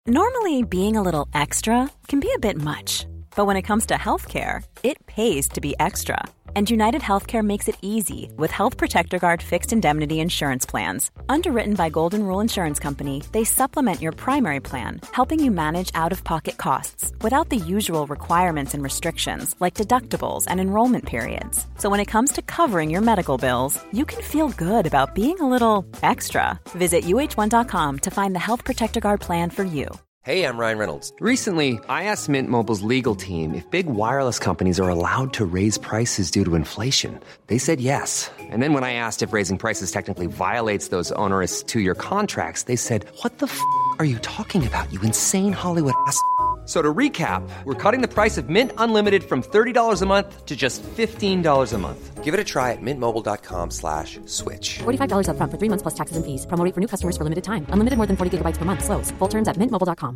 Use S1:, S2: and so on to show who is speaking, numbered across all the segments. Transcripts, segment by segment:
S1: Normally, being a little extra can be a bit much, but when it comes to healthcare, it pays to be extra. And United Healthcare makes it easy with Health Protector Guard fixed indemnity insurance plans. Underwritten by Golden Rule Insurance Company, they supplement your primary plan, helping you manage out-of-pocket costs without the usual requirements and restrictions like deductibles and enrollment periods. So when it comes to covering your medical bills, you can feel good about being a little extra. Visit uh1.com to find the Health Protector Guard plan for you.
S2: Hey, I'm Ryan Reynolds. Recently, I asked Mint Mobile's legal team if big wireless companies are allowed to raise prices due to inflation. They said yes. And then when I asked if raising prices technically violates those onerous two-year contracts, they said, "What the f*** are you talking about, you insane Hollywood ass?" So to recap, we're cutting the price of Mint Unlimited from $30 a month to just $15 a month. Give it a try at mintmobile.com/switch.
S3: $45 up front for 3 months plus taxes and fees. Promo rate for new customers for limited time. Unlimited more than 40 gigabytes per month. Slows full terms at mintmobile.com.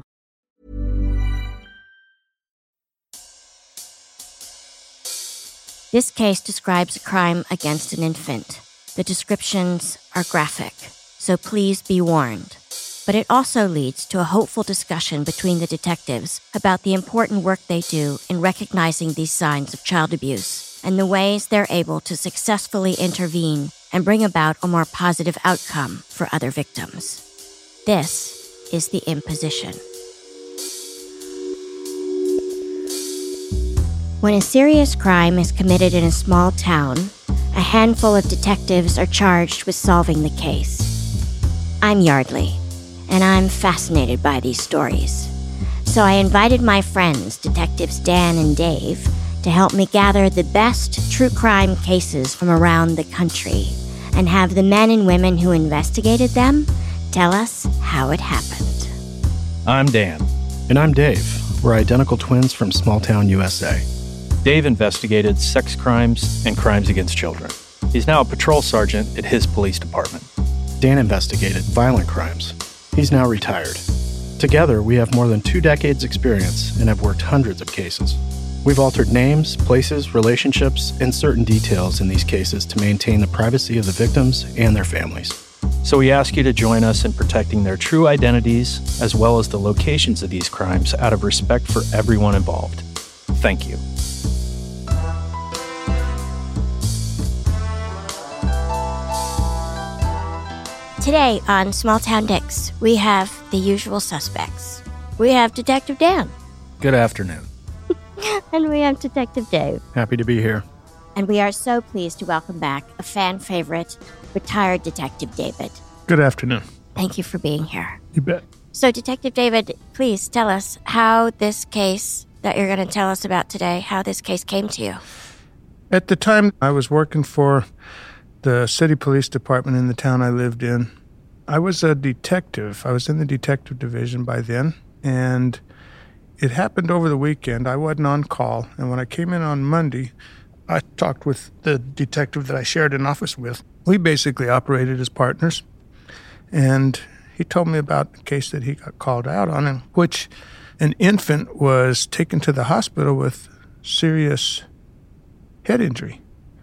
S4: This case describes a crime against an infant. The descriptions are graphic, so please be warned. But it also leads to a hopeful discussion between the detectives about the important work they do in recognizing these signs of child abuse and the ways they're able to successfully intervene and bring about a more positive outcome for other victims. This is The Imposition. When a serious crime is committed in a small town, a handful of detectives are charged with solving the case. I'm Yardley, and I'm fascinated by these stories. So I invited my friends, Detectives Dan and Dave, to help me gather the best true crime cases from around the country and have the men and women who investigated them tell us how it happened.
S5: I'm Dan.
S6: And I'm Dave. We're identical twins from small town USA.
S5: Dave investigated sex crimes and crimes against children. He's now a patrol sergeant at his police department.
S6: Dan investigated violent crimes. He's now retired. Together, we have more than 2 decades experience and have worked hundreds of cases. We've altered names, places, relationships, and certain details in these cases to maintain the privacy of the victims and their families.
S5: So we ask you to join us in protecting their true identities as well as the locations of these crimes out of respect for everyone involved. Thank you.
S4: Today on Small Town Dicks, we have the usual suspects. We have Detective Dan.
S6: Good afternoon.
S4: And we have Detective Dave.
S6: Happy to be here.
S4: And we are so pleased to welcome back a fan favorite, retired Detective David.
S7: Good afternoon.
S4: Thank you for being here.
S7: You bet.
S4: So, Detective David, please tell us how this case that you're going to tell us about today, how this case came to you.
S7: At the time, I was working for the city police department in the town I lived in. I was a detective. I was in the detective division by then, and it happened over the weekend. I wasn't on call, and when I came in on Monday, I talked with the detective that I shared an office with. We basically operated as partners, and he told me about a case that he got called out on, in which an infant was taken to the hospital with serious head injury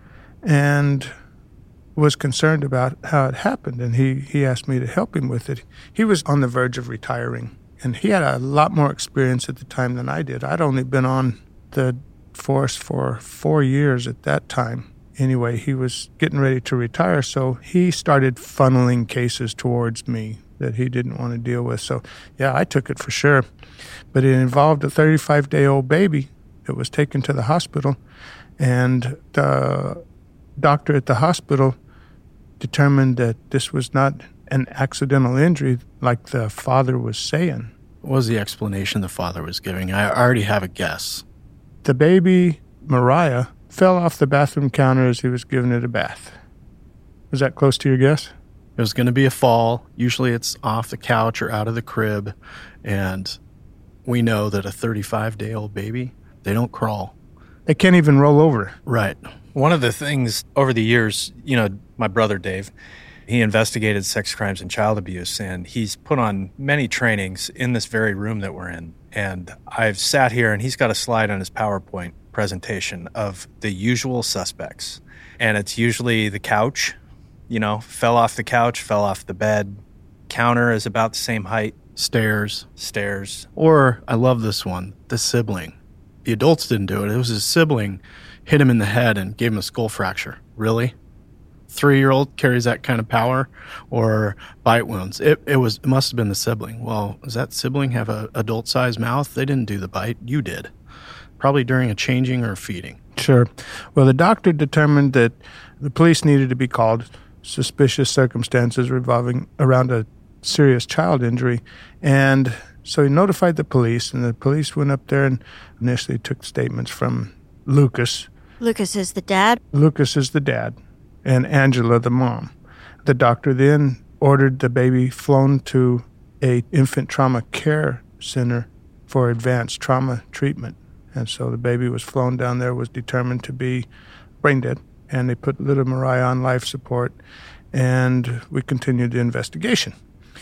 S7: and was concerned about how it happened, and he asked me to help him with it. He was on the verge of retiring, and he had a lot more experience at the time than I did. I'd only been on the force for 4 years at that time. Anyway, he was getting ready to retire, so he started funneling cases towards me that he didn't want to deal with. So, yeah, I took it for sure. But it involved a 35-day-old baby that was taken to the hospital, and the doctor at the hospital determined that this was not an accidental injury like the father was saying.
S6: What was the explanation the father was giving? I already have a guess.
S7: The baby, Mariah, fell off the bathroom counter as he was giving it a bath. Was that close to your guess?
S6: It was going to be a fall. Usually it's off the couch or out of the crib, and we know that a 35-day-old baby, they don't crawl.
S7: They can't even roll over.
S6: Right.
S5: One of the things over the years, my brother Dave, he investigated sex crimes and child abuse, and he's put on many trainings in this very room that we're in. And I've sat here, and he's got a slide on his PowerPoint presentation of the usual suspects. And it's usually the couch, fell off the couch, fell off the bed. Counter is about the same height.
S6: Stairs.
S5: Or,
S6: I love this one, the sibling. The adults didn't do it. It was his sibling hit him in the head and gave him a skull fracture. Really? 3-year-old carries that kind of power? Or bite wounds? It must have been the sibling. Well, does that sibling have an adult-sized mouth? They didn't do the bite. You did. Probably during a changing or a feeding.
S7: Sure. Well, the doctor determined that the police needed to be called. Suspicious circumstances revolving around a serious child injury. And so he notified the police, and the police went up there and initially took statements from Lucas.
S4: Lucas is the dad?
S7: Lucas is the dad, and Angela the mom. The doctor then ordered the baby flown to a infant trauma care center for advanced trauma treatment. And so the baby was flown down there, was determined to be brain dead, and they put little Mariah on life support, and we continued the investigation.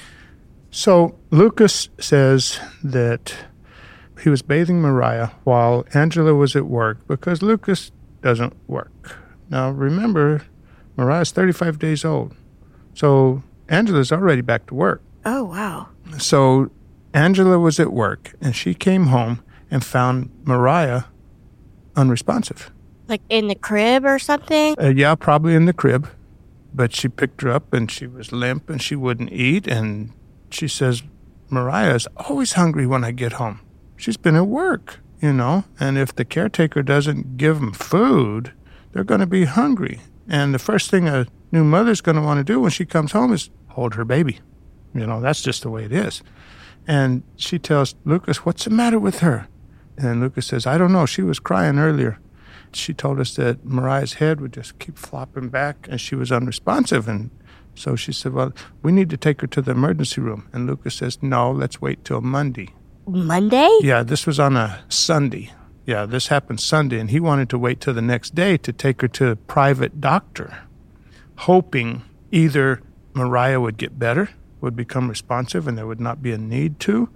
S7: So Lucas says that he was bathing Mariah while Angela was at work because Lucas doesn't work. Now remember, Mariah's 35 days old, so Angela's already back to work.
S4: Oh, wow.
S7: So Angela was at work, and she came home and found Mariah unresponsive.
S4: Like in the crib or something?
S7: Yeah, probably in the crib. But she picked her up, and she was limp, and she wouldn't eat, and she says, Mariah's always hungry when I get home. She's been at work, and if the caretaker doesn't give them food, they're going to be hungry. And the first thing a new mother's going to want to do when she comes home is hold her baby. That's just the way it is. And she tells Lucas, what's the matter with her? And Lucas says, I don't know. She was crying earlier. She told us that Mariah's head would just keep flopping back, and she was unresponsive. And so she said, well, we need to take her to the emergency room. And Lucas says, no, let's wait till Monday.
S4: Monday?
S7: Yeah, this was on a Sunday. Yeah, this happened Sunday, and he wanted to wait till the next day to take her to a private doctor, hoping either Mariah would get better, would become responsive, and there would not be a need to,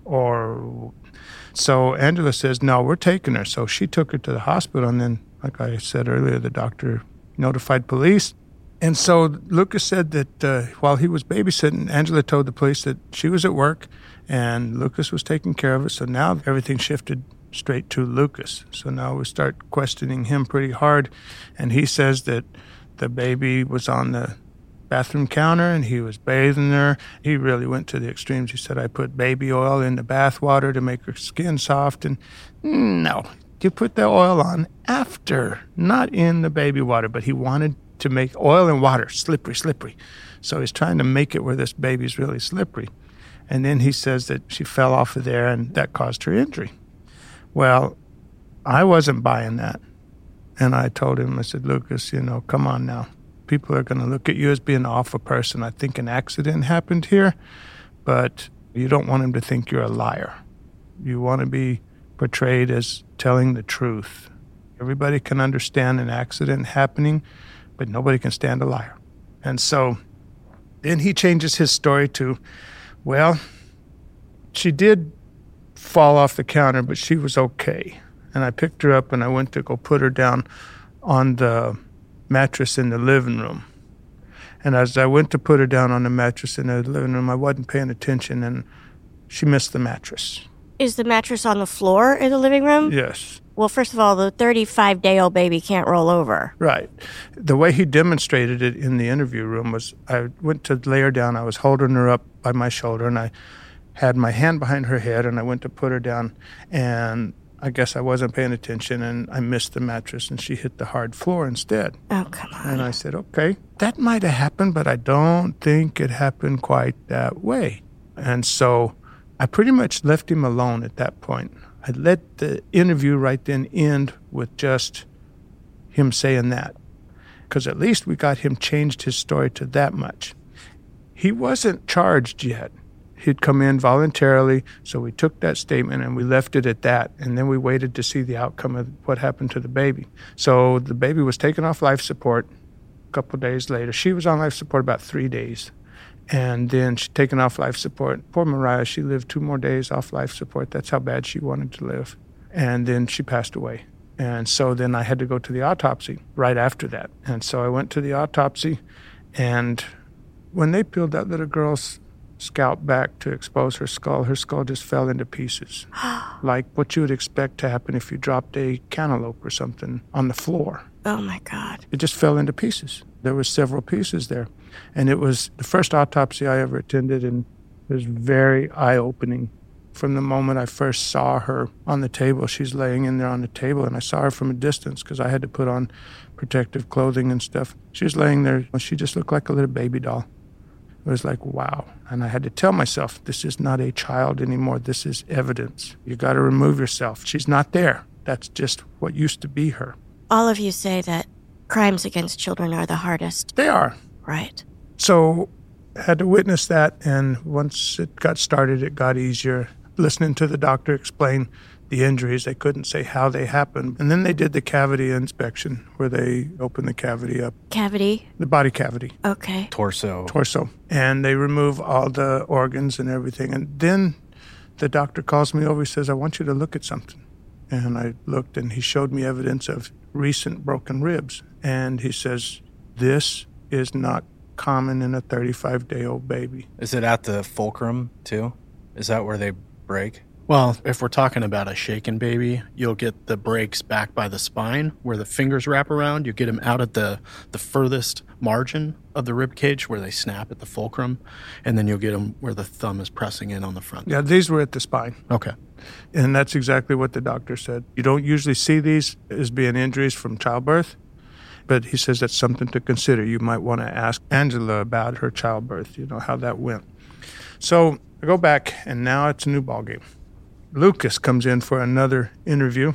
S7: or... So Angela says, no, we're taking her. So she took her to the hospital, and then, like I said earlier, the doctor notified police. And so Lucas said that while he was babysitting, Angela told the police that she was at work, and Lucas was taking care of it. So now everything shifted straight to Lucas. So now we start questioning him pretty hard, and he says that the baby was on the bathroom counter, and he was bathing her. He really went to the extremes. He said, I put baby oil in the bath water to make her skin soft. And no, you put the oil on after, not in the baby water. But he wanted to make oil and water slippery. So he's trying to make it where this baby's really slippery. And then he says that she fell off of there, and that caused her injury. Well, I wasn't buying that. And I told him, I said, Lucas, come on now. People are going to look at you as being an awful person. I think an accident happened here, but you don't want them to think you're a liar. You want to be portrayed as telling the truth. Everybody can understand an accident happening, but nobody can stand a liar. And so then he changes his story to, well, she did fall off the counter, but she was okay. And I picked her up, and I went to go put her down on the mattress in the living room. And as I went to put her down on the mattress in the living room, I wasn't paying attention, and she missed the mattress.
S4: Is the mattress on the floor in the living room?
S7: Yes.
S4: Well, first of all, the 35-day-old baby can't roll over.
S7: Right. The way he demonstrated it in the interview room was I went to lay her down. I was holding her up by my shoulder, and I had my hand behind her head, and I went to put her down, and I guess I wasn't paying attention, and I missed the mattress, and she hit the hard floor instead.
S4: Oh, come on.
S7: And I said, okay, that might have happened, but I don't think it happened quite that way. And so I pretty much left him alone at that point. I let the interview right then end with just him saying that, because at least we got him changed his story to that much. He wasn't charged yet. He'd come in voluntarily, so we took that statement and we left it at that, and then we waited to see the outcome of what happened to the baby. So the baby was taken off life support a couple of days later. She was on life support about 3 days, and then she'd taken off life support. Poor Mariah, she lived 2 more days off life support. That's how bad she wanted to live. And then she passed away. And so then I had to go to the autopsy right after that. And so I went to the autopsy, and when they peeled that little girl's scalp back to expose her skull just fell into pieces. Like what you would expect to happen if you dropped a cantaloupe or something on the floor.
S4: Oh, my God.
S7: It just fell into pieces. There was several pieces there. And it was the first autopsy I ever attended, and it was very eye-opening. From the moment I first saw her on the table, she's laying in there on the table, and I saw her from a distance because I had to put on protective clothing and stuff. She was laying there. She just looked like a little baby doll. It was like, wow. And I had to tell myself, this is not a child anymore. This is evidence. You got to remove yourself. She's not there. That's just what used to be her.
S4: All of you say that crimes against children are the hardest.
S7: They are.
S4: Right.
S7: So I had to witness that, and once it got started, it got easier. Listening to the doctor explain the injuries, they couldn't say how they happened. And then they did the cavity inspection, where they opened the cavity up.
S4: Cavity?
S7: The body cavity.
S4: Okay.
S5: Torso.
S7: And they remove all the organs and everything. And then the doctor calls me over. He says, I want you to look at something. And I looked, and he showed me evidence of recent broken ribs. And he says, this is not common in a 35-day-old baby.
S5: Is it at the fulcrum, too? Is that where they break?
S6: Well, if we're talking about a shaken baby, you'll get the breaks back by the spine where the fingers wrap around. You get them out at the furthest margin of the rib cage where they snap at the fulcrum, and then you'll get them where the thumb is pressing in on the front.
S7: Yeah, these were at the spine.
S6: Okay.
S7: And that's exactly what the doctor said. You don't usually see these as being injuries from childbirth, but he says that's something to consider. You might want to ask Angela about her childbirth, how that went. So I go back, and now it's a new ballgame. Lucas comes in for another interview,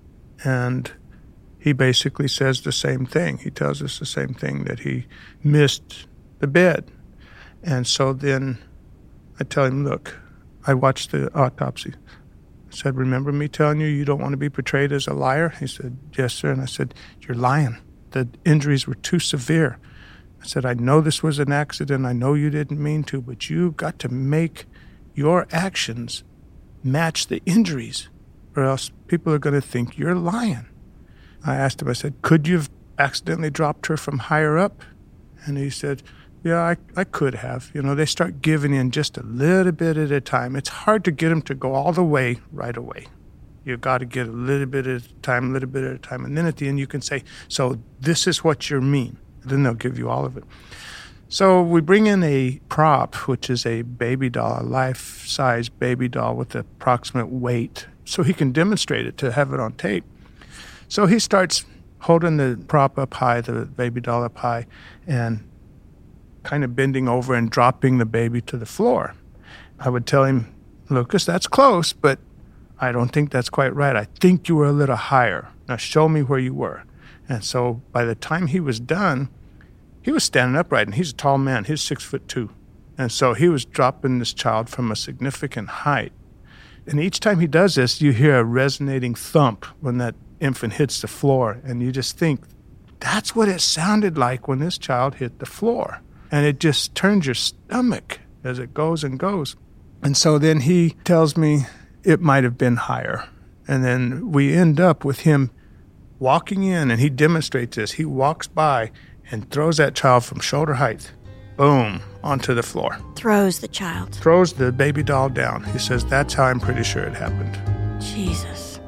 S7: and he basically says the same thing. He tells us the same thing, that he missed the bed. And so then I tell him, look, I watched the autopsy. I said, remember me telling you don't want to be portrayed as a liar? He said, yes, sir. And I said, you're lying. The injuries were too severe. I said, I know this was an accident. I know you didn't mean to, but you got to make your actions match the injuries, or else people are going to think you're lying. I asked him, I said, could you have accidentally dropped her from higher up? And he said, yeah, I could have. They start giving in just a little bit at a time. It's hard to get them to go all the way right away. You got to get a little bit at a time, a little bit at a time. And then at the end you can say, so this is what you mean. And then they'll give you all of it. So we bring in a prop, which is a baby doll, a life-size baby doll with approximate weight, so he can demonstrate it, to have it on tape. So he starts holding the prop up high, the baby doll up high, and kind of bending over and dropping the baby to the floor. I would tell him, Lucas, that's close, but I don't think that's quite right. I think you were a little higher. Now show me where you were. And so by the time he was done, he was standing upright, and he's a tall man. He's 6'2". And so he was dropping this child from a significant height. And each time he does this, you hear a resonating thump when that infant hits the floor. And you just think, that's what it sounded like when this child hit the floor. And it just turns your stomach as it goes and goes. And so then he tells me it might have been higher. And then we end up with him walking in, and he demonstrates this. He walks by and throws that child from shoulder height, boom, onto the floor.
S4: Throws the child.
S7: Throws the baby doll down. He says, that's how I'm pretty sure it happened.
S4: Jesus.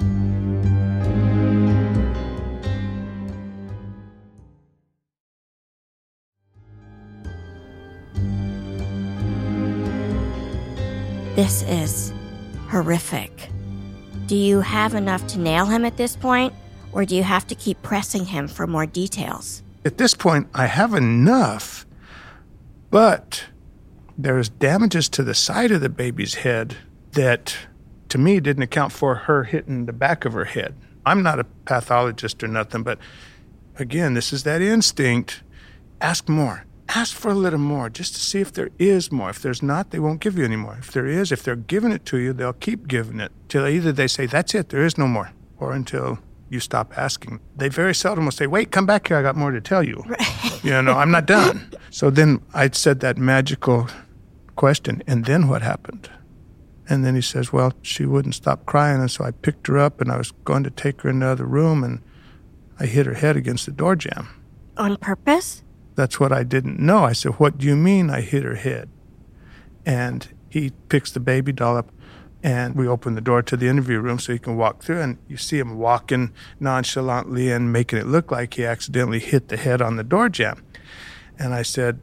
S4: This is horrific. Do you have enough to nail him at this point, or do you have to keep pressing him for more details?
S7: At this point, I have enough, but there's damages to the side of the baby's head that, to me, didn't account for her hitting the back of her head. I'm not a pathologist or nothing, but again, this is that instinct. Ask more. Ask for a little more just to see if there is more. If there's not, they won't give you any more. If there is, if they're giving it to you, they'll keep giving it till either they say, that's it, there is no more, or until you stop asking. They very seldom will say, wait, come back here, I got more to tell you. Right. I'm not done. So then I said that magical question, and then what happened? And then he says, well, she wouldn't stop crying, and so I picked her up, and I was going to take her in the other room, and I hit her head against the door jamb.
S4: On purpose?
S7: That's what I didn't know. I said, what do you mean I hit her head? And he picks the baby doll up, and we open the door to the interview room so he can walk through, and you see him walking nonchalantly and making it look like he accidentally hit the head on the door jamb. And I said,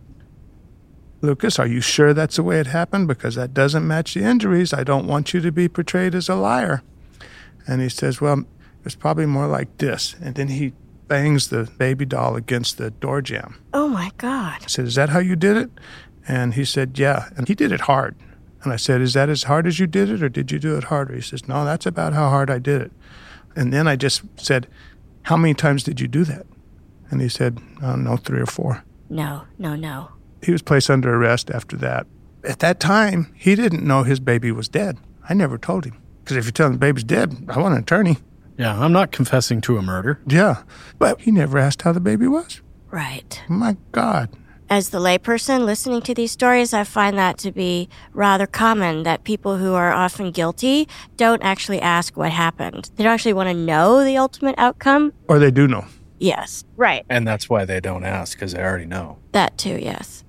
S7: Lucas, are you sure that's the way it happened? Because that doesn't match the injuries. I don't want you to be portrayed as a liar. And he says, well, it's probably more like this. And then he bangs the baby doll against the door jamb.
S4: Oh, my God.
S7: I said, is that how you did it? And he said, yeah. And he did it hard. And I said, is that as hard as you did it, or did you do it harder? He says, no, that's about how hard I did it. And then I just said, how many times did you do that? And he said, I don't know, 3 or 4.
S4: No.
S7: He was placed under arrest after that. At that time, he didn't know his baby was dead. I never told him. Because if you tell him the baby's dead, I want an attorney.
S6: Yeah, I'm not confessing to a murder.
S7: Yeah, but he never asked how the baby was.
S4: Right.
S7: My God.
S4: As the layperson listening to these stories, I find that to be rather common, that people who are often guilty don't actually ask what happened. They don't actually want to know the ultimate outcome.
S7: Or they do know.
S4: Yes, right.
S5: And that's why they don't ask, because they already know.
S4: That too, yes.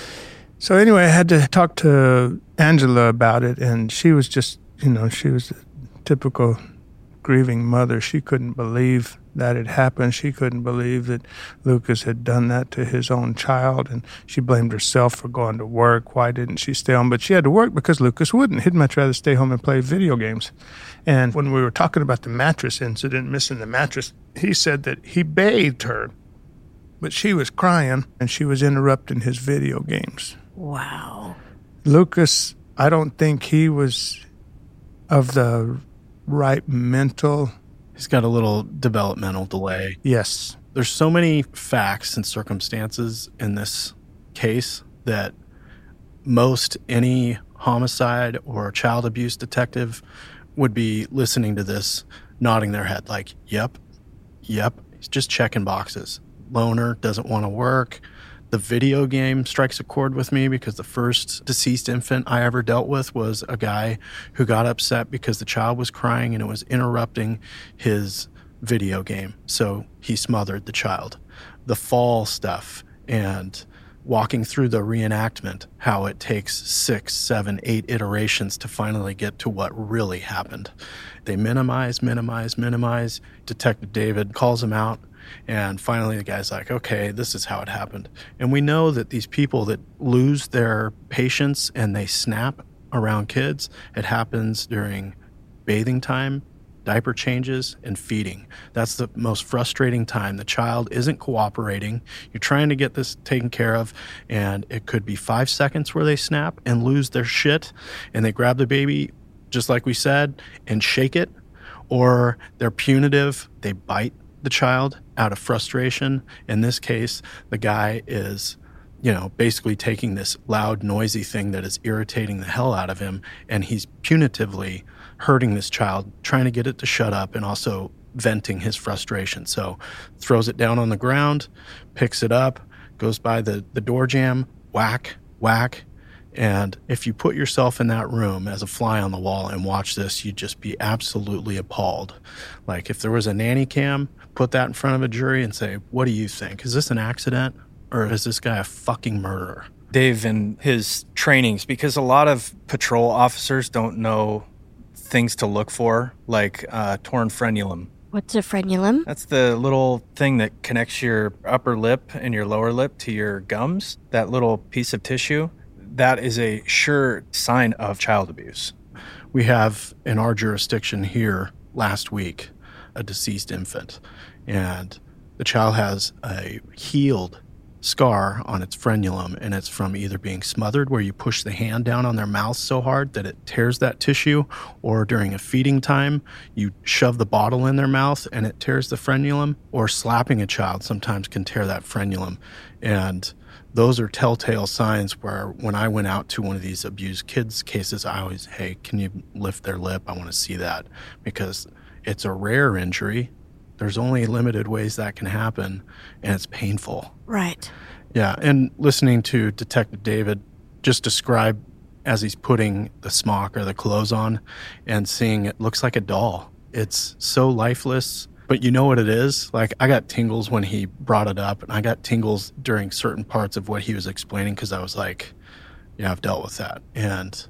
S7: So anyway, I had to talk to Angela about it, and she was just, she was a typical grieving mother. She couldn't believe that it happened. She couldn't believe that Lucas had done that to his own child, and she blamed herself for going to work. Why didn't she stay home? But she had to work because Lucas wouldn't. He'd much rather stay home and play video games. And when we were talking about the mattress incident, missing the mattress, he said that he bathed her, but she was crying, and she was interrupting his video games.
S4: Wow.
S7: Lucas, I don't think he was of the right mental.
S6: He's got a little developmental delay.
S7: Yes.
S6: There's so many facts and circumstances in this case that most any homicide or child abuse detective would be listening to this, nodding their head like, yep. He's just checking boxes. Loner, doesn't want to work. The video game strikes a chord with me because the first deceased infant I ever dealt with was a guy who got upset because the child was crying and it was interrupting his video game. So he smothered the child. The fall stuff and walking through the reenactment, how it takes 6, 7, 8 iterations to finally get to what really happened. They minimize. Detective David calls him out. And finally, the guy's like, okay, this is how it happened. And we know that these people that lose their patience and they snap around kids, it happens during bathing time, diaper changes, and feeding. That's the most frustrating time. The child isn't cooperating. You're trying to get this taken care of, and it could be 5 seconds where they snap and lose their shit, and they grab the baby, just like we said, and shake it, or they're punitive, they bite the child out of frustration. In this case, the guy is, basically taking this loud, noisy thing that is irritating the hell out of him, and he's punitively hurting this child, trying to get it to shut up and also venting his frustration. So throws it down on the ground, picks it up, goes by the door jamb, whack. And if you put yourself in that room as a fly on the wall and watch this, you'd just be absolutely appalled. Like if there was a nanny cam, put that in front of a jury and say, what do you think? Is this an accident or is this guy a fucking murderer?
S5: Dave, in his trainings, because a lot of patrol officers don't know things to look for, like torn frenulum.
S4: What's a frenulum?
S5: That's the little thing that connects your upper lip and your lower lip to your gums, that little piece of tissue. That is a sure sign of child abuse.
S6: We have in our jurisdiction here last week a deceased infant, and the child has a healed scar on its frenulum, and it's from either being smothered where you push the hand down on their mouth so hard that it tears that tissue, or during a feeding time you shove the bottle in their mouth and it tears the frenulum, or slapping a child sometimes can tear that frenulum. And those are telltale signs where when I went out to one of these abused kids cases, I always, hey, can you lift their lip? I want to see that, because it's a rare injury. There's only limited ways that can happen, and it's painful.
S4: Right.
S6: Yeah, and listening to Detective David just describe as he's putting the smock or the clothes on and seeing it looks like a doll. It's so lifeless, but you know what it is? Like, I got tingles when he brought it up, and I got tingles during certain parts of what he was explaining because I was like, Yeah, I've dealt with that. And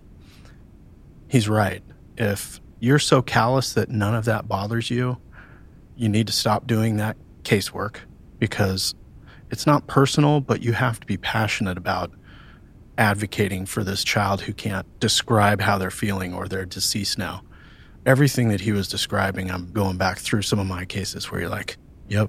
S6: he's right. If you're so callous that none of that bothers you, you need to stop doing that casework, because it's not personal, but you have to be passionate about advocating for this child who can't describe how they're feeling, or they're deceased now. Everything that he was describing, I'm going back through some of my cases where you're like, yep.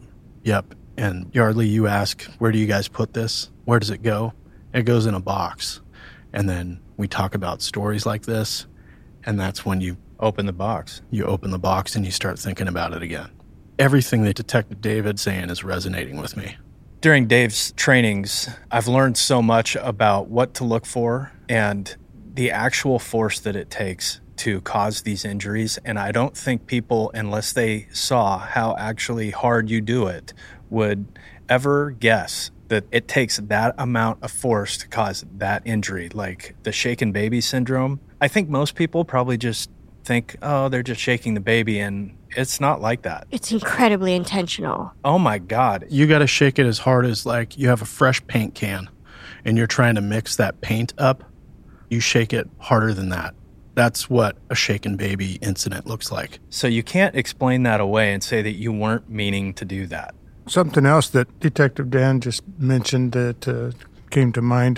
S6: And Yardley, you ask, where do you guys put this? Where does it go? It goes in a box. And then we talk about stories like this, and that's when you
S5: Open the box.
S6: You open the box and you start thinking about it again. Everything that Detective David's saying is resonating with me.
S5: During Dave's trainings, I've learned so much about what to look for and the actual force that it takes to cause these injuries. And I don't think people, unless they saw how actually hard you do it, would ever guess that it takes that amount of force to cause that injury, like the shaken baby syndrome. I think most people probably just think, oh, they're just shaking the baby, and it's not like that.
S4: It's incredibly intentional.
S5: Oh my God.
S6: You got to shake it as hard as like you have a fresh paint can and you're trying to mix that paint up. You shake it harder than that. That's what a shaken baby incident looks like.
S5: So you can't explain that away and say that you weren't meaning to do that.
S7: Something else that Detective Dan just mentioned that came to mind.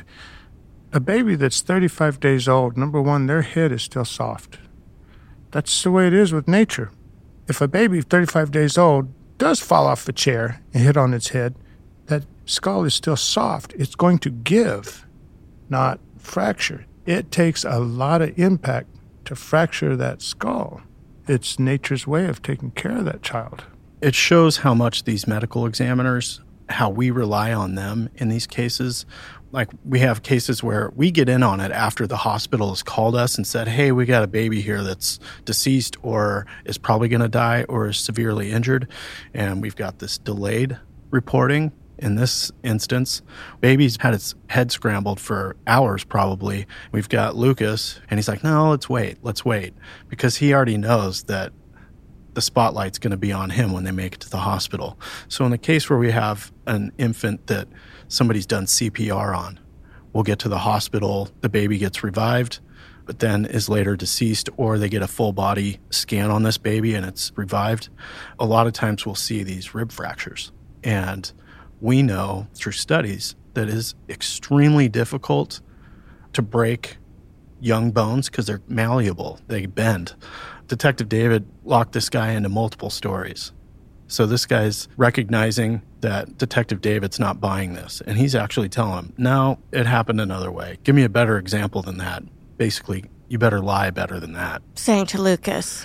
S7: A baby that's 35 days old, number one, their head is still soft. That's the way it is with nature. If a baby 35 days old does fall off a chair and hit on its head, that skull is still soft. It's going to give, not fracture. It takes a lot of impact to fracture that skull. It's nature's way of taking care of that child.
S6: It shows how much these medical examiners, how we rely on them in these cases. Like, we have cases where we get in on it after the hospital has called us and said, hey, we got a baby here that's deceased or is probably going to die or is severely injured. And we've got this delayed reporting. In this instance, baby's had its head scrambled for hours probably. We've got Lucas, and he's like, no, let's wait. Because he already knows that the spotlight's going to be on him when they make it to the hospital. So in the case where we have an infant that somebody's done CPR on, we'll get to the hospital, the baby gets revived, but then is later deceased, or they get a full body scan on this baby and it's revived. A lot of times we'll see these rib fractures. And we know through studies that it is extremely difficult to break young bones because they're malleable, they bend. Detective David locked this guy into multiple stories. So this guy's recognizing that Detective David's not buying this. And he's actually telling him, no, it happened another way. Give me a better example than that. Basically, you better lie better than that.
S4: Saying to Lucas.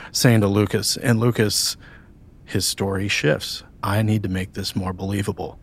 S6: And Lucas, his story shifts. I need to make this more believable.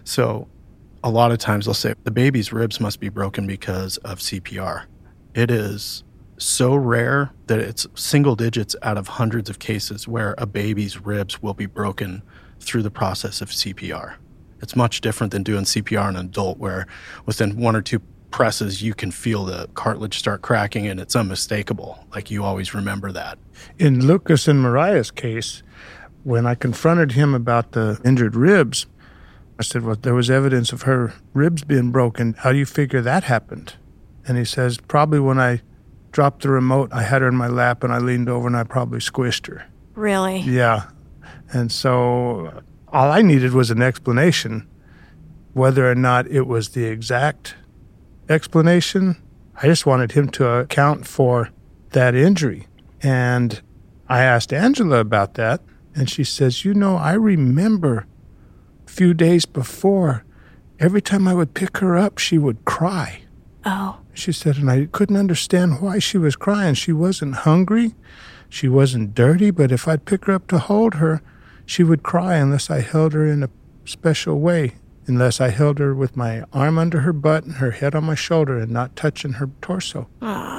S6: So a lot of times they'll say, the baby's ribs must be broken because of CPR. It is so rare that it's single digits out of hundreds of cases where a baby's ribs will be broken through the process of CPR. It's much different than doing CPR on an adult where within one or two presses you can feel the cartilage start cracking and it's unmistakable. Like, you always remember that.
S7: In Lucas and Mariah's case, when I confronted him about the injured ribs, I said, well, there was evidence of her ribs being broken. How do you figure that happened? And he says, probably when I dropped the remote, I had her in my lap and I leaned over and I probably squished her.
S4: Really?
S7: Yeah. And so all I needed was an explanation. Whether or not it was the exact explanation, I just wanted him to account for that injury. And I asked Angela about that, and she says, I remember a few days before, every time I would pick her up, she would cry.
S4: Oh.
S7: She said, and I couldn't understand why she was crying. She wasn't hungry. She wasn't dirty, but if I'd pick her up to hold her, she would cry unless I held her in a special way, unless I held her with my arm under her butt and her head on my shoulder and not touching her torso.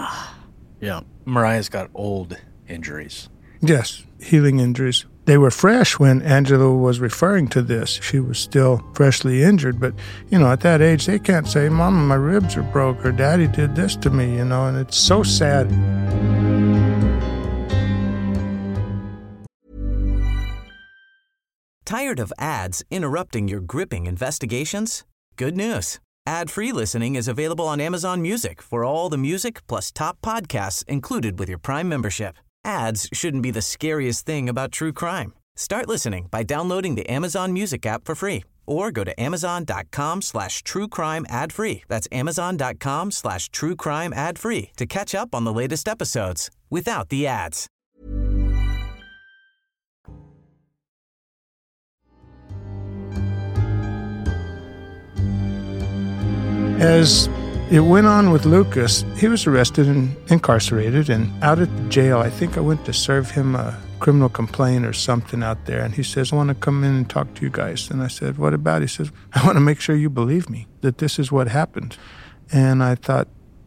S6: Yeah.
S5: Mariah's got old injuries.
S7: Yes, healing injuries. They were fresh when Angela was referring to this. She was still freshly injured, but, at that age, they can't say, Mama, my ribs are broke, or Daddy did this to me, and it's so sad.
S8: Tired of ads interrupting your gripping investigations? Good news. Ad-free listening is available on Amazon Music for all the music plus top podcasts included with your Prime membership. Ads shouldn't be the scariest thing about true crime. Start listening by downloading the Amazon Music app for free or go to amazon.com/truecrime ad-free. That's amazon.com/truecrime ad-free to catch up on the latest episodes without the ads.
S7: As it went on with Lucas, he was arrested and incarcerated, and out at the jail, I think I went to serve him a criminal complaint or something out there, and he says, I want to come in and talk to you guys. And I said, what about? He says, I want to make sure you believe me, that this is what happened. And I thought,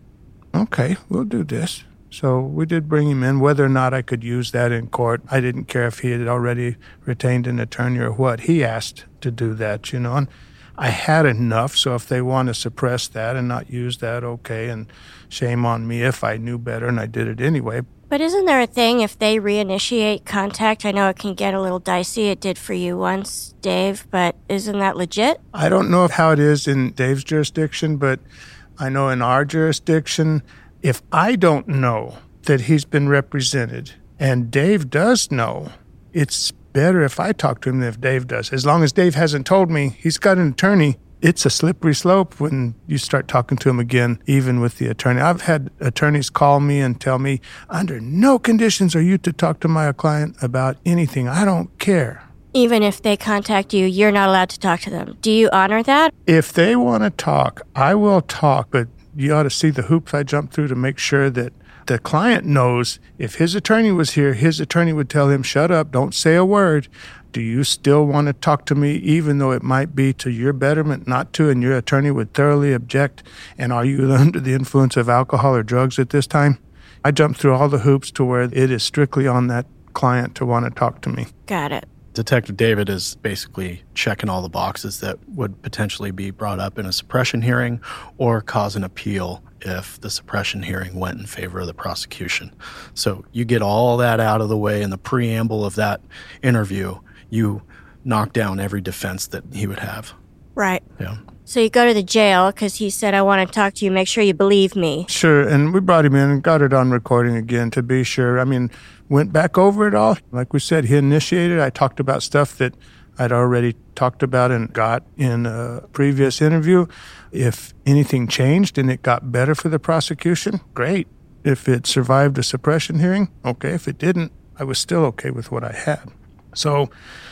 S7: okay, we'll do this. So we did bring him in. Whether or not I could use that in court, I didn't care if he had already retained an attorney or what. He asked to do that, and I had enough, so if they want to suppress that and not use that, okay, and shame on me if I knew better and I did it anyway.
S4: But isn't there a thing if they reinitiate contact? I know it can get a little dicey. It did for you once, Dave, but isn't that legit?
S7: I don't know how it is in Dave's jurisdiction, but I know in our jurisdiction, if I don't know that he's been represented and Dave does know, it's better if I talk to him than if Dave does. As long as Dave hasn't told me he's got an attorney, it's a slippery slope when you start talking to him again, even with the attorney. I've had attorneys call me and tell me, under no conditions are you to talk to my client about anything. I don't care.
S4: Even if they contact you, you're not allowed to talk to them. Do you honor that?
S7: If they want to talk, I will talk, but you ought to see the hoops I jump through to make sure that the client knows if his attorney was here, his attorney would tell him, shut up, don't say a word. Do you still want to talk to me, even though it might be to your betterment not to, and your attorney would thoroughly object? And are you under the influence of alcohol or drugs at this time? I jump through all the hoops to where it is strictly on that client to want to talk to me.
S4: Got it.
S6: Detective David is basically checking all the boxes that would potentially be brought up in a suppression hearing or cause an appeal if the suppression hearing went in favor of the prosecution. So you get all that out of the way in the preamble of that interview. You knock down every defense that he would have.
S4: Right.
S6: Yeah.
S4: So you go to the jail because he said, I want to talk to you. Make sure you believe me.
S7: Sure. And we brought him in and got it on recording again to be sure. I mean, went back over it all. Like we said, he initiated. I talked about stuff that I'd already talked about and got in a previous interview. If anything changed and it got better for the prosecution, great. If it survived a suppression hearing, okay. If it didn't, I was still okay with what I had. So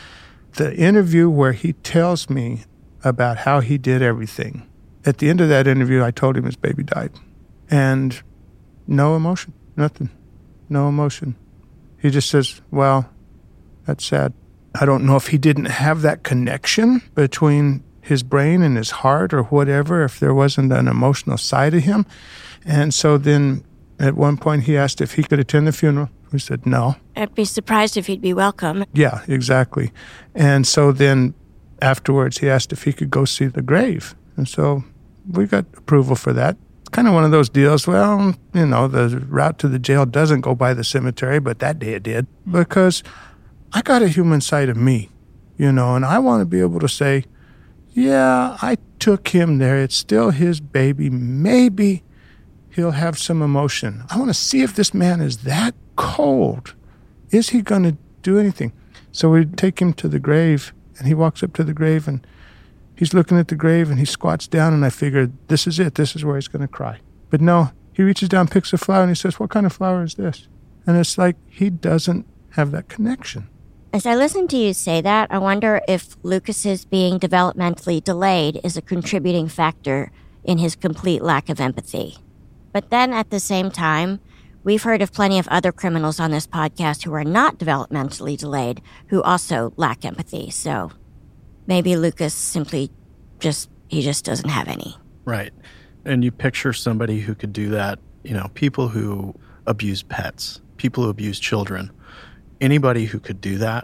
S7: the interview where he tells me about how he did everything, at the end of that interview, I told him his baby died. And no emotion, nothing, no emotion. He just says, well, that's sad. I don't know if he didn't have that connection between his brain and his heart or whatever, if there wasn't an emotional side of him. And so then at one point he asked if he could attend the funeral. We said no.
S4: I'd be surprised if he'd be welcome.
S7: Yeah, exactly. And so then afterwards he asked if he could go see the grave. And so we got approval for that. It's kind of one of those deals, well, the route to the jail doesn't go by the cemetery, but that day it did. Because I got a human side of me, and I want to be able to say, yeah, I took him there. It's still his baby. Maybe he'll have some emotion. I want to see if this man is that cold. Is he going to do anything? So we take him to the grave, and he walks up to the grave, and he's looking at the grave, and he squats down, and I figured, this is it. This is where he's going to cry. But no, he reaches down, picks a flower, and he says, what kind of flower is this? And it's like he doesn't have that connection.
S4: As I listen to you say that, I wonder if Lucas's being developmentally delayed is a contributing factor in his complete lack of empathy. But then at the same time, we've heard of plenty of other criminals on this podcast who are not developmentally delayed who also lack empathy. So maybe Lucas simply just doesn't have any.
S6: Right. And you picture somebody who could do that, people who abuse pets, people who abuse children. Anybody who could do that,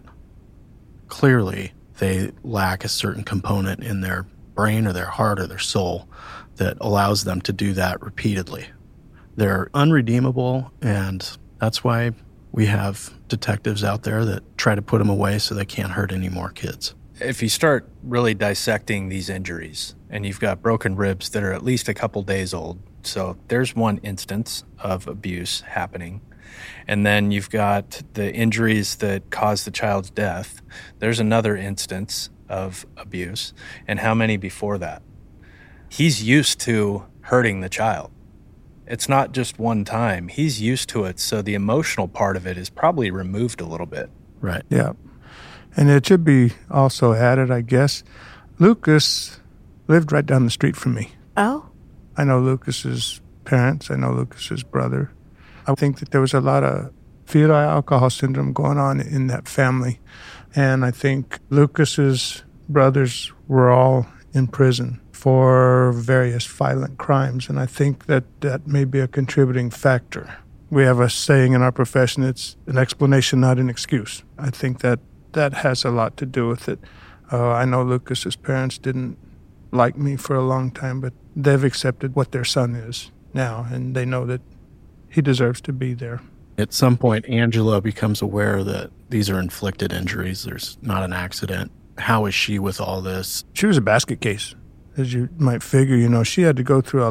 S6: clearly they lack a certain component in their brain or their heart or their soul that allows them to do that repeatedly. They're unredeemable, and that's why we have detectives out there that try to put them away so they can't hurt any more kids.
S5: if you start really dissecting these injuries, and you've got broken ribs that are at least a couple days old, so there's one instance of abuse happening. And then you've got the injuries that caused the child's death. There's another instance of abuse. And how many before that? He's used to hurting the child. It's not just one time. He's used to it, so the emotional part of it is probably removed a little bit.
S6: Right.
S7: Yeah. And it should be also added, I guess, Lucas lived right down the street from me.
S4: Oh?
S7: I know Lucas's parents. I know Lucas's brother. I think that there was a lot of fetal alcohol syndrome going on in that family. And I think Lucas's brothers were all in prison for various violent crimes. And I think that that may be a contributing factor. We have a saying in our profession, it's an explanation, not an excuse. I think that that has a lot to do with it. I know Lucas's parents didn't like me for a long time, but they've accepted what their son is now, and they know that he deserves to be there.
S6: At some point, Angela becomes aware that these are inflicted injuries. There's not an accident. How is she with all this?
S7: She was a basket case, as you might figure. She had to go through a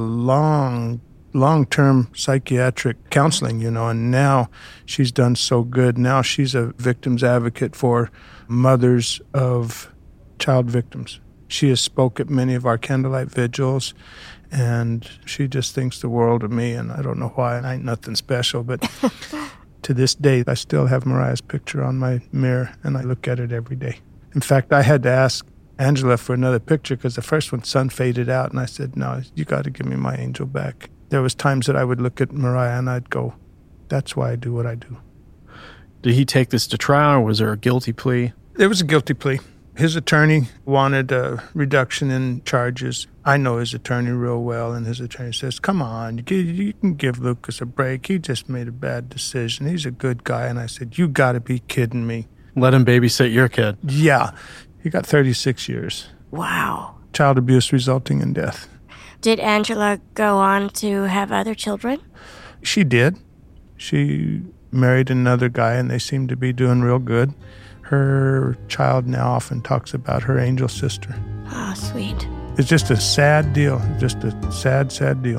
S7: long-term psychiatric counseling, and now she's done so good. Now she's a victims advocate for mothers of child victims. She has spoke at many of our candlelight vigils, and she just thinks the world of me, and I don't know why, and I ain't nothing special, but to this day, I still have Mariah's picture on my mirror, and I look at it every day. In fact, I had to ask Angela for another picture because the first one, sun faded out, and I said, no, you got to give me my angel back. There was times that I would look at Mariah and I'd go, that's why I do what I do.
S6: Did he take this to trial, or was there a guilty plea?
S7: There was a guilty plea. His attorney wanted a reduction in charges. I know his attorney real well, and his attorney says, come on, you can give Lucas a break. He just made a bad decision. He's a good guy. And I said, you got to be kidding me.
S6: Let him babysit your kid.
S7: Yeah. He got 36 years.
S4: Wow.
S7: Child abuse resulting in death.
S4: Did Angela go on to have other children?
S7: She did. She married another guy, and they seemed to be doing real good. Her child now often talks about her angel sister.
S4: Oh, sweet.
S7: It's just a sad deal. Just a sad, sad deal.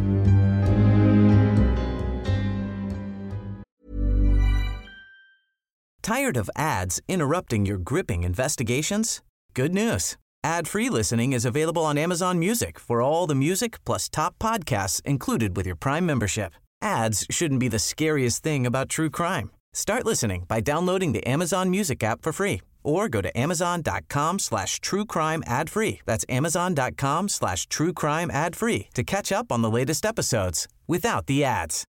S8: Tired of ads interrupting your gripping investigations? Good news. Ad-free listening is available on Amazon Music for all the music plus top podcasts included with your Prime membership. Ads shouldn't be the scariest thing about true crime. Start listening by downloading the Amazon Music app for free or go to amazon.com/truecrime ad-free. That's amazon.com/truecrime ad-free to catch up on the latest episodes without the ads.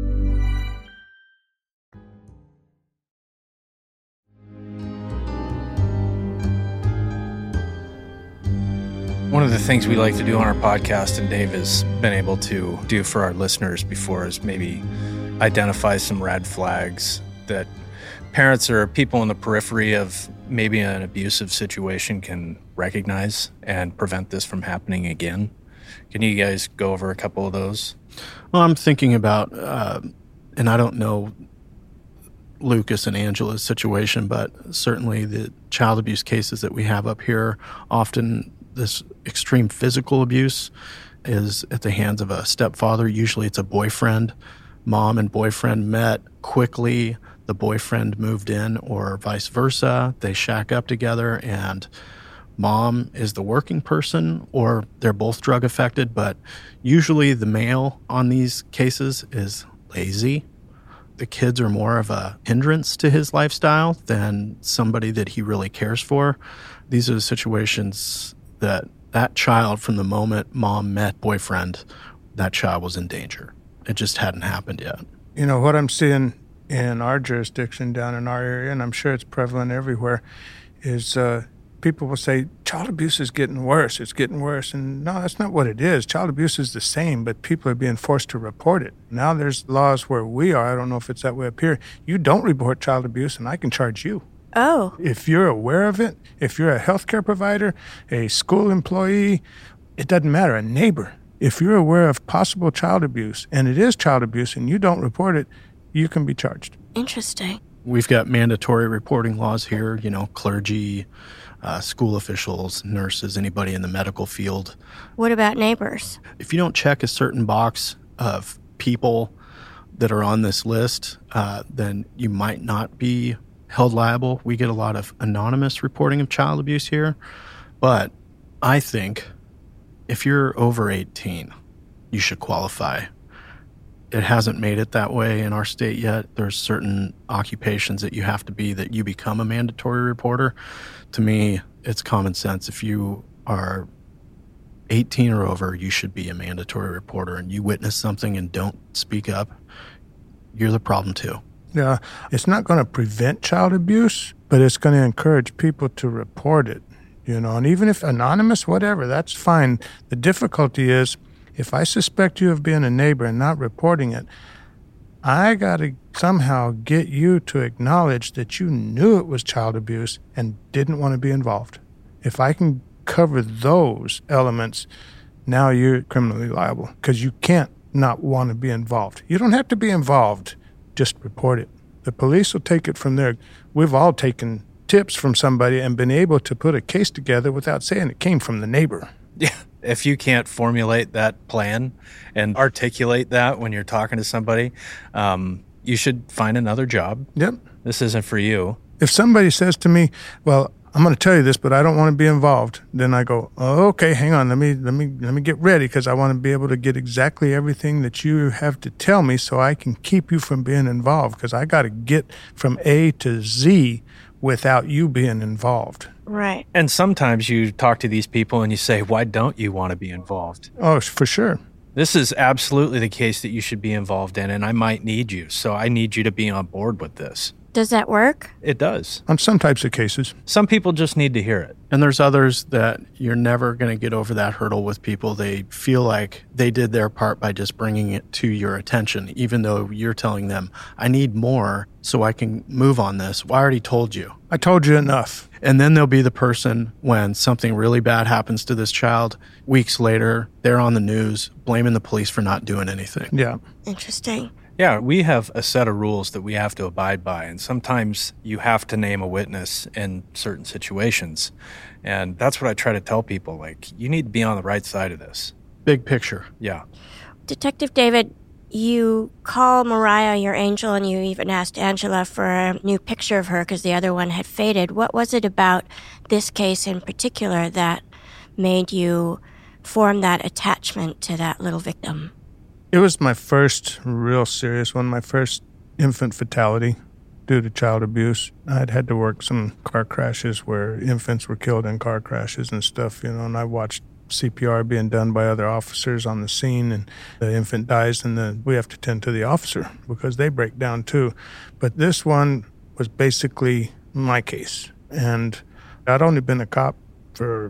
S5: One of the things we like to do on our podcast, and Dave has been able to do for our listeners before, is maybe identify some red flags that parents or people in the periphery of maybe an abusive situation can recognize and prevent this from happening again. Can you guys go over a couple of those?
S6: Well, I'm thinking about, and I don't know Lucas and Angela's situation, but certainly the child abuse cases that we have up here, often this extreme physical abuse is at the hands of a stepfather. Usually it's a boyfriend. Mom and boyfriend met quickly. The boyfriend moved in, or vice versa. They shack up together, and mom is the working person, or they're both drug affected. But usually the male on these cases is lazy. The kids are more of a hindrance to his lifestyle than somebody that he really cares for. These are the situations that child, from the moment mom met boyfriend, that child was in danger. It just hadn't happened yet.
S7: What I'm seeing in our jurisdiction down in our area, and I'm sure it's prevalent everywhere, is people will say, child abuse is getting worse. It's getting worse. And no, that's not what it is. Child abuse is the same, but people are being forced to report it. Now there's laws where we are. I don't know if it's that way up here. You don't report child abuse, and I can charge you.
S4: Oh.
S7: If you're aware of it, if you're a healthcare provider, a school employee, it doesn't matter, a neighbor. If you're aware of possible child abuse, and it is child abuse, and you don't report it, you can be charged.
S4: Interesting.
S6: We've got mandatory reporting laws here, clergy, school officials, nurses, anybody in the medical field.
S4: What about neighbors?
S6: If you don't check a certain box of people that are on this list, then you might not be held liable. We get a lot of anonymous reporting of child abuse here, but I think if you're over 18, you should qualify. It hasn't made it that way in our state yet. There's certain occupations that you have to be that you become a mandatory reporter. To me, it's common sense. If you are 18 or over, you should be a mandatory reporter, and you witness something and don't speak up, you're the problem too.
S7: Yeah, it's not going to prevent child abuse, but it's going to encourage people to report it, and even if anonymous, whatever, that's fine. The difficulty is, if I suspect you of being a neighbor and not reporting it, I got to somehow get you to acknowledge that you knew it was child abuse and didn't want to be involved. If I can cover those elements, now you're criminally liable because you can't not want to be involved. You don't have to be involved. Just report it. The police will take it from there. We've all taken tips from somebody and been able to put a case together without saying it came from the neighbor.
S5: Yeah. If you can't formulate that plan and articulate that when you're talking to somebody, you should find another job.
S7: Yep.
S5: This isn't for you.
S7: If somebody says to me, well, I'm going to tell you this, but I don't want to be involved, then I go, oh, okay, hang on. Let me get ready because I want to be able to get exactly everything that you have to tell me so I can keep you from being involved because I got to get from A to Z without you being involved.
S4: Right.
S5: And sometimes you talk to these people and you say, why don't you want to be involved?
S7: Oh, for sure.
S5: This is absolutely the case that you should be involved in, and I might need you, so I need you to be on board with this.
S4: Does that work?
S5: It does.
S7: On some types of cases.
S5: Some people just need to hear it.
S6: And there's others that you're never going to get over that hurdle with people. They feel like they did their part by just bringing it to your attention, even though you're telling them, I need more so I can move on this. Well, I already told you.
S7: I told you enough.
S6: And then there'll be the person when something really bad happens to this child. Weeks later, they're on the news blaming the police for not doing anything.
S7: Yeah.
S4: Interesting.
S5: Yeah, we have a set of rules that we have to abide by, and sometimes you have to name a witness in certain situations. And that's what I try to tell people, like, you need to be on the right side of this.
S6: Big picture.
S5: Yeah.
S4: Detective David, you call Mariah your angel, and you even asked Angela for a new picture of her because the other one had faded. What was it about this case in particular that made you form that attachment to that little victim?
S7: It was my first real serious one, my first infant fatality due to child abuse. I'd had to work some car crashes where infants were killed in car crashes and stuff, and I watched CPR being done by other officers on the scene, and the infant dies, and then we have to tend to the officer because they break down too. But this one was basically my case. And I'd only been a cop for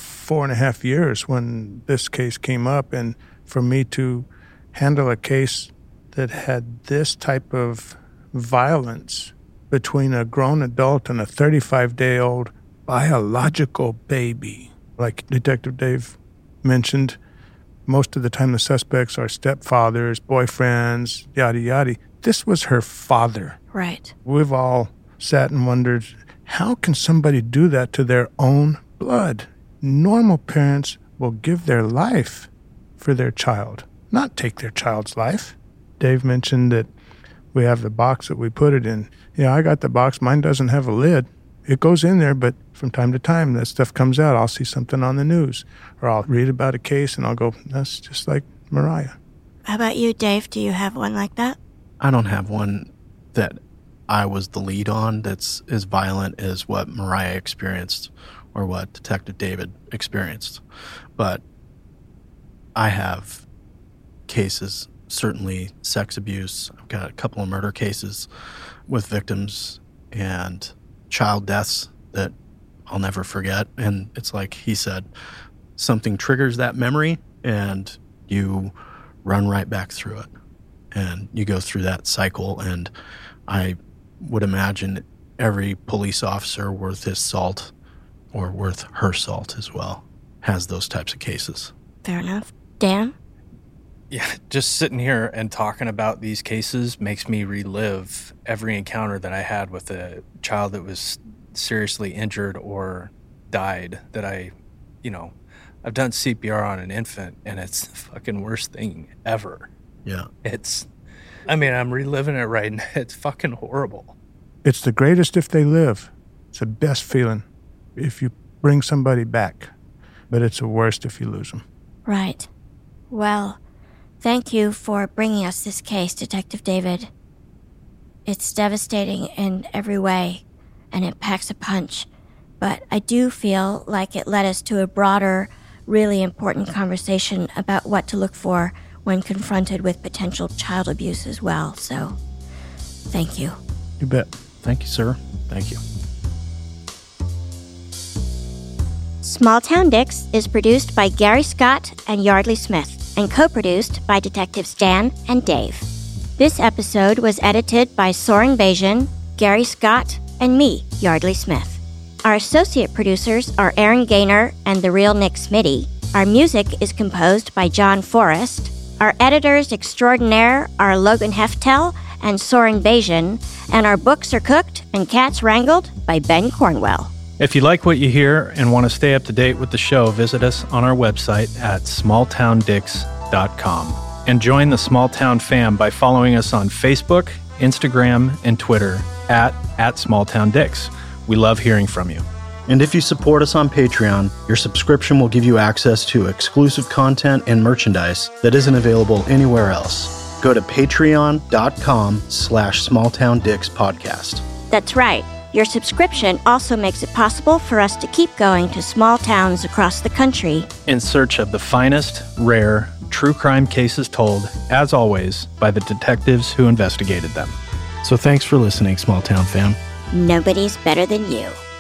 S7: 4.5 years when this case came up, and for me to handle a case that had this type of violence between a grown adult and a 35-day-old biological baby. Like Detective Dave mentioned, most of the time the suspects are stepfathers, boyfriends, yada, yada. This was her father.
S4: Right.
S7: We've all sat and wondered, how can somebody do that to their own blood? Normal parents will give their life for their child, not take their child's life. Dave mentioned that we have the box that we put it in. Yeah, I got the box. Mine doesn't have a lid. It goes in there, but from time to time that stuff comes out. I'll see something on the news, or I'll read about a case and I'll go, that's just like Mariah.
S4: How about you, Dave? Do you have one like that?
S6: I don't have one that I was the lead on that's as violent as what Mariah experienced or what Detective David experienced. But I have cases, certainly sex abuse. I've got a couple of murder cases with victims and child deaths that I'll never forget. And it's like he said, something triggers that memory and you run right back through it. And you go through that cycle. And I would imagine every police officer worth his salt, or worth her salt as well, has those types of cases.
S4: Fair enough. Dan?
S5: Yeah, just sitting here and talking about these cases makes me relive every encounter that I had with a child that was seriously injured or died. That I've done CPR on an infant, and it's the fucking worst thing ever.
S6: Yeah.
S5: I'm reliving it right now. It's fucking horrible.
S7: It's the greatest if they live. It's the best feeling if you bring somebody back, but it's the worst if you lose them.
S4: Right. Well, thank you for bringing us this case, Detective David. It's devastating in every way, and it packs a punch, but I do feel like it led us to a broader, really important conversation about what to look for when confronted with potential child abuse as well, so thank you.
S6: You bet. Thank you, sir. Thank you.
S4: Small Town Dicks is produced by Gary Scott and Yardley Smith and co-produced by Detectives Dan and Dave. This episode was edited by Soren Bajan, Gary Scott, and me, Yardley Smith. Our associate producers are Aaron Gaynor and the real Nick Smitty. Our music is composed by John Forrest. Our editors extraordinaire are Logan Heftel and Soren Bajan, and our books are cooked and cats wrangled by Ben Cornwell.
S5: If you like what you hear and want to stay up to date with the show, visit us on our website at smalltowndicks.com. And join the Small Town fam by following us on Facebook, Instagram, and Twitter at smalltowndicks. We love hearing from you.
S6: And if you support us on Patreon, your subscription will give you access to exclusive content and merchandise that isn't available anywhere else. Go to patreon.com/smalltowndickspodcast.
S4: That's right. Your subscription also makes it possible for us to keep going to small towns across the country
S5: in search of the finest, rare, true crime cases told, as always, by the detectives who investigated them.
S6: So thanks for listening, Small Town fam.
S4: Nobody's better than you.